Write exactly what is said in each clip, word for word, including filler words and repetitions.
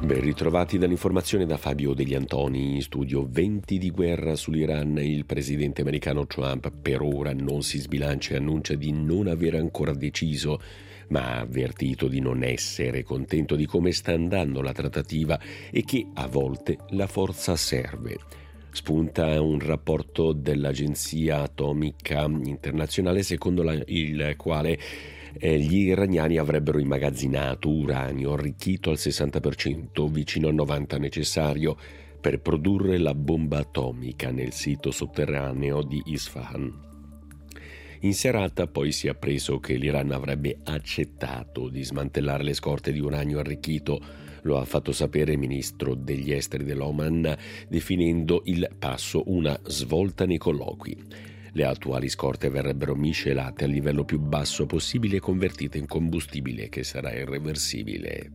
Ben ritrovati dall'informazione da Fabio Degli Antoni. In studio venti di guerra sull'Iran. Il presidente americano Trump per ora non si sbilancia e annuncia di non aver ancora deciso, ma ha avvertito di non essere contento di come sta andando la trattativa e che a volte la forza serve. Spunta un rapporto dell'Agenzia Atomica Internazionale secondo la, il quale eh, gli iraniani avrebbero immagazzinato uranio arricchito al sessanta per cento, vicino al novanta per cento necessario per produrre la bomba atomica nel sito sotterraneo di Isfahan. In serata poi si è appreso che l'Iran avrebbe accettato di smantellare le scorte di uranio arricchito. Lo ha fatto sapere il ministro degli esteri dell'Oman, definendo il passo una svolta nei colloqui. Le attuali scorte verrebbero miscelate al livello più basso possibile e convertite in combustibile che sarà irreversibile.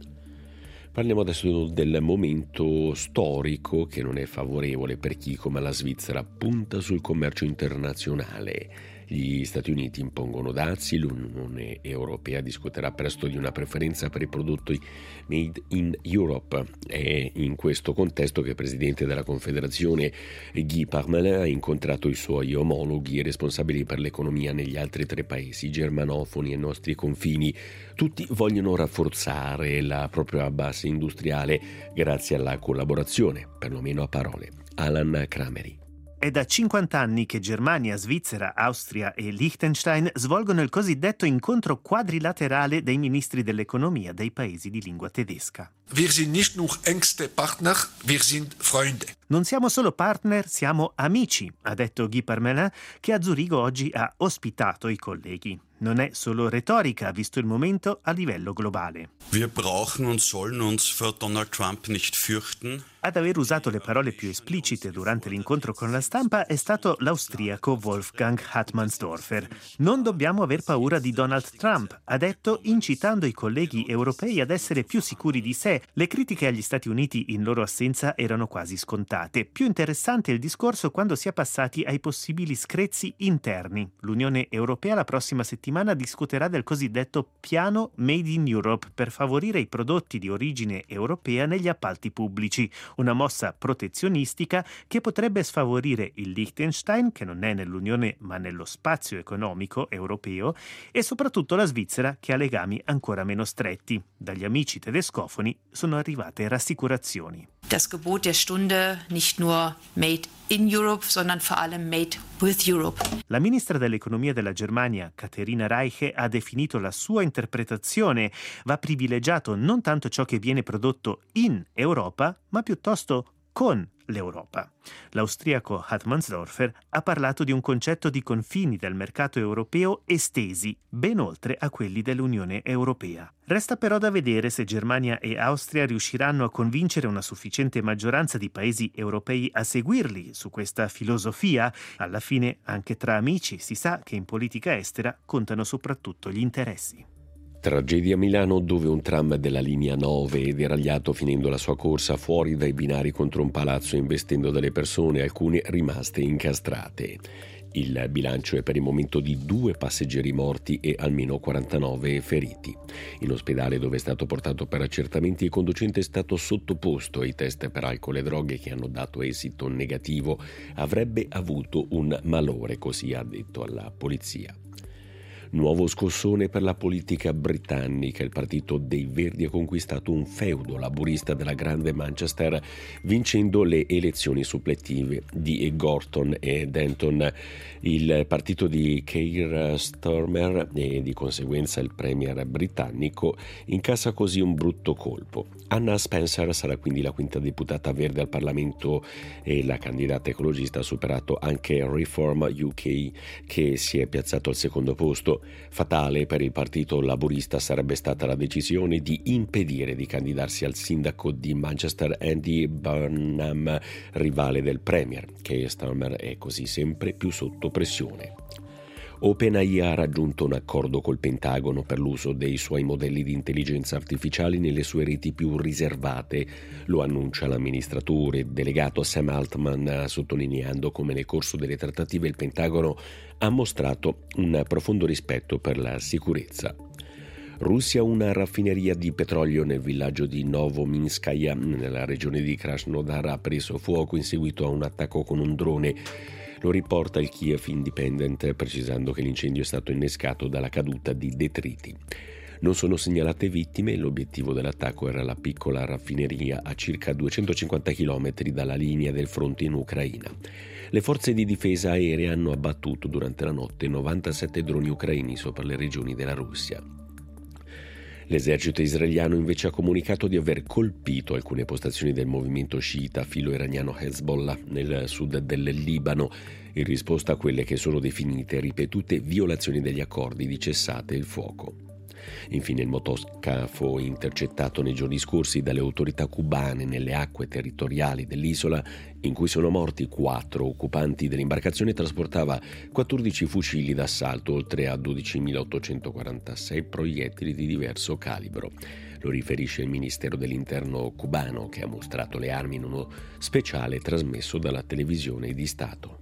Parliamo adesso del momento storico che non è favorevole per chi, come la Svizzera, punta sul commercio internazionale. Gli Stati Uniti impongono dazi, l'Unione Europea discuterà presto di una preferenza per i prodotti made in Europe. È in questo contesto che il presidente della Confederazione Guy Parmelin ha incontrato i suoi omologhi e responsabili per l'economia negli altri tre paesi germanofoni ai nostri confini. Tutti vogliono rafforzare la propria base industriale grazie alla collaborazione, perlomeno a parole. Alan Krameri. È da cinquanta anni che Germania, Svizzera, Austria e Liechtenstein svolgono il cosiddetto incontro quadrilaterale dei ministri dell'economia dei paesi di lingua tedesca. Wir sind nicht nur engste Partner, wir sind Freunde. Non siamo solo partner, siamo amici, ha detto Guy Parmelin, che a Zurigo oggi ha ospitato i colleghi. Non è solo retorica, visto il momento a livello globale. Wir brauchen und sollen uns vor Donald Trump nicht fürchten. Ad aver usato le parole più esplicite durante l'incontro con la stampa è stato l'austriaco Wolfgang Hartmannsdorfer. Non dobbiamo aver paura di Donald Trump, ha detto, incitando i colleghi europei ad essere più sicuri di sé. Le critiche agli Stati Uniti in loro assenza erano quasi scontate. Più interessante il discorso quando si è passati ai possibili screzi interni. L'Unione Europea la prossima settimana discuterà del cosiddetto piano Made in Europe per favorire i prodotti di origine europea negli appalti pubblici. Una mossa protezionistica che potrebbe sfavorire il Liechtenstein, che non è nell'Unione ma nello spazio economico europeo, e soprattutto la Svizzera, che ha legami ancora meno stretti. Dagli amici tedescofoni sono arrivate rassicurazioni. Das Gebot der Stunde, nicht nur made in Europe, sondern vor allem made with Europe. La ministra dell'economia della Germania, Katharina Reiche, ha definito la sua interpretazione. Va privilegiato non tanto ciò che viene prodotto in Europa, ma piuttosto con l'Europa. L'austriaco Hartmannsdorfer ha parlato di un concetto di confini del mercato europeo estesi, ben oltre a quelli dell'Unione Europea. Resta però da vedere se Germania e Austria riusciranno a convincere una sufficiente maggioranza di paesi europei a seguirli su questa filosofia. Alla fine, anche tra amici, si sa che in politica estera contano soprattutto gli interessi. Tragedia a Milano, dove un tram della linea nove è deragliato finendo la sua corsa fuori dai binari contro un palazzo investendo delle persone, alcune rimaste incastrate. Il bilancio è per il momento di due passeggeri morti e almeno quarantanove feriti. In ospedale, dove è stato portato per accertamenti, il conducente è stato sottoposto ai test per alcol e droghe che hanno dato esito negativo. Avrebbe avuto un malore, così ha detto alla polizia. Nuovo scossone per la politica britannica. Il partito dei Verdi ha conquistato un feudo laburista della grande Manchester vincendo le elezioni suppletive di Gorton e Denton. Il partito di Keir Starmer e di conseguenza il premier britannico incassa così un brutto colpo. Anna Spencer sarà quindi la quinta deputata verde al Parlamento e la candidata ecologista ha superato anche Reform U K, che si è piazzato al secondo posto. Fatale per il partito laburista sarebbe stata la decisione di impedire di candidarsi al sindaco di Manchester Andy Burnham, rivale del premier, che Starmer è così sempre più sotto pressione. OpenAI ha raggiunto un accordo col Pentagono per l'uso dei suoi modelli di intelligenza artificiale nelle sue reti più riservate. Lo annuncia l'amministratore delegato Sam Altman, sottolineando come nel corso delle trattative il Pentagono ha mostrato un profondo rispetto per la sicurezza. Russia, una raffineria di petrolio nel villaggio di Novominskaya, nella regione di Krasnodar, ha preso fuoco in seguito a un attacco con un drone. Lo riporta il Kiev Independent, precisando che l'incendio è stato innescato dalla caduta di detriti. Non sono segnalate vittime e l'obiettivo dell'attacco era la piccola raffineria a circa duecentocinquanta chilometri dalla linea del fronte in Ucraina. Le forze di difesa aerea hanno abbattuto durante la notte novantasette droni ucraini sopra le regioni della Russia. L'esercito israeliano invece ha comunicato di aver colpito alcune postazioni del movimento sciita filo-iraniano Hezbollah nel sud del Libano, in risposta a quelle che sono definite ripetute violazioni degli accordi di cessate il fuoco. Infine, il motoscafo intercettato nei giorni scorsi dalle autorità cubane nelle acque territoriali dell'isola, in cui sono morti quattro occupanti dell'imbarcazione, trasportava quattordici fucili d'assalto oltre a dodicimilaottocentoquarantasei proiettili di diverso calibro. Lo riferisce il Ministero dell'Interno cubano, che ha mostrato le armi in uno speciale trasmesso dalla televisione di Stato.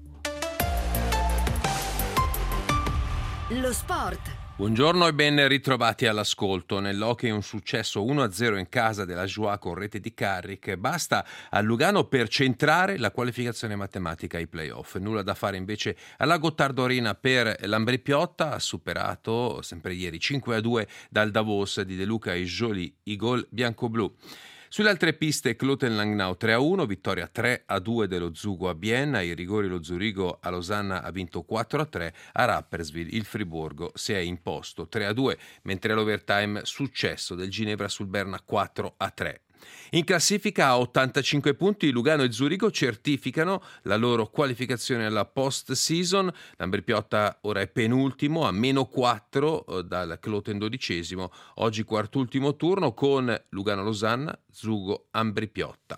Lo sport. Buongiorno e ben ritrovati all'ascolto. Nell'hockey un successo uno a zero in casa della Joie con rete di Carrick. Basta a Lugano per centrare la qualificazione matematica ai playoff. Nulla da fare invece alla Gottardo Arena per l'Ambri Piotta. Ha superato sempre ieri cinque a due dal Davos di De Luca e Joly i gol bianco-blu. Sulle altre piste Kloten-Langnau tre a uno, vittoria tre a due dello Zugo a Bienne, ai rigori lo Zurigo a Losanna ha vinto quattro a tre, a Rapperswil il Friburgo si è imposto tre a due, mentre all'overtime successo del Ginevra sul Berna quattro a tre. In classifica a ottantacinque punti Lugano e Zurigo certificano la loro qualificazione alla post-season. L'Ambri Piotta ora è penultimo a meno quattro dal Kloten dodicesimo. Oggi quartultimo turno con Lugano-Losanna, Zugo-Ambri Piotta.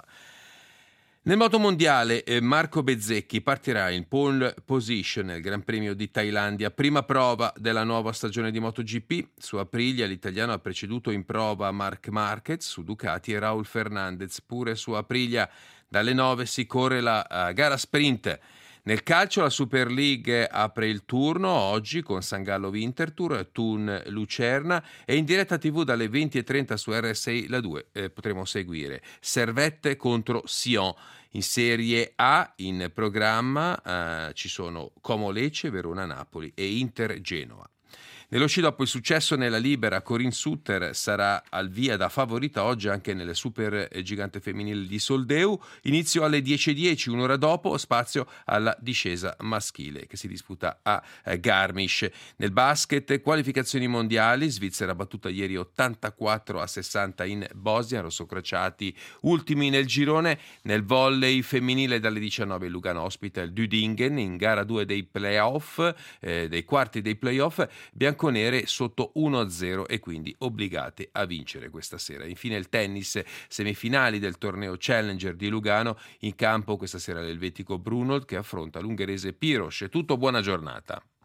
Nel moto mondiale Marco Bezzecchi partirà in pole position nel Gran Premio di Thailandia, prima prova della nuova stagione di MotoGP. Su Aprilia l'italiano ha preceduto in prova Marc Marquez su Ducati e Raul Fernandez. Pure su Aprilia dalle nove si corre la uh, gara sprint. Nel calcio la Super League apre il turno oggi con San Gallo Winterthur, Thun Lucerna e in diretta tivù dalle venti e trenta su R S I la due eh, potremo seguire Servette contro Sion. In Serie A in programma eh, ci sono Como Lecce, Verona Napoli e Inter Genoa. Nello sci dopo il successo nella libera, Corinne Sutter sarà al via da favorita oggi anche nelle super gigante femminile di Soldeu. Inizio alle dieci e dieci, un'ora dopo spazio alla discesa maschile che si disputa a Garmisch. Nel basket, qualificazioni mondiali, Svizzera battuta ieri ottantaquattro a sessanta in Bosnia, rossocrociati ultimi nel girone. Nel volley femminile dalle diciannove Lugano ospita il Düdingen in gara due dei playoff, eh, dei quarti dei playoff. Bianconere sotto uno a zero e quindi obbligate a vincere questa sera. Infine il tennis, semifinali del torneo Challenger di Lugano, in campo questa sera l'elvetico Brunold che affronta l'ungherese Piros. È tutto, buona giornata.